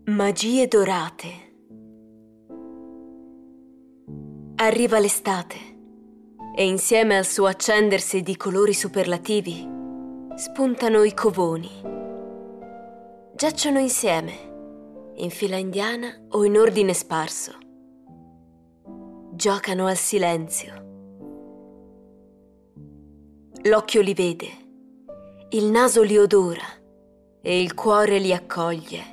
Magie dorate. Arriva l'estate e insieme al suo accendersi di colori superlativi spuntano i covoni. Giacciono insieme, in fila indiana o in ordine sparso. Giocano al silenzio. L'occhio li vede, il naso li odora e il cuore li accoglie.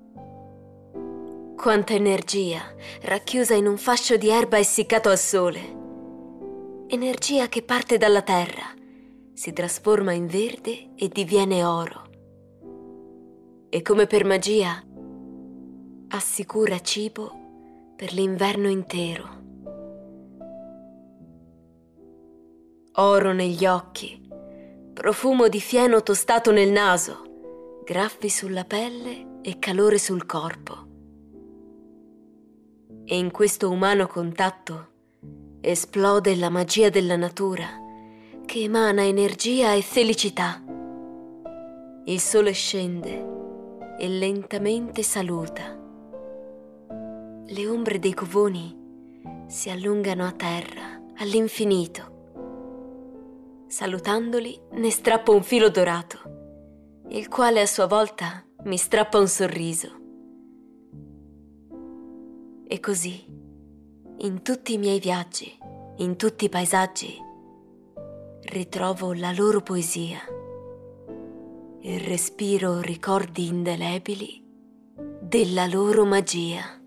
Quanta energia racchiusa in un fascio di erba essiccato al sole. Energia che parte dalla terra, si trasforma in verde e diviene oro. E come per magia assicura cibo per l'inverno intero. Oro negli occhi, profumo di fieno tostato nel naso, graffi sulla pelle e calore sul corpo. E in questo umano contatto esplode la magia della natura che emana energia e felicità. Il sole scende e lentamente saluta. Le ombre dei covoni si allungano a terra, all'infinito. Salutandoli ne strappo un filo dorato, il quale a sua volta mi strappa un sorriso. E così, in tutti i miei viaggi, in tutti i paesaggi, ritrovo la loro poesia e respiro ricordi indelebili della loro magia.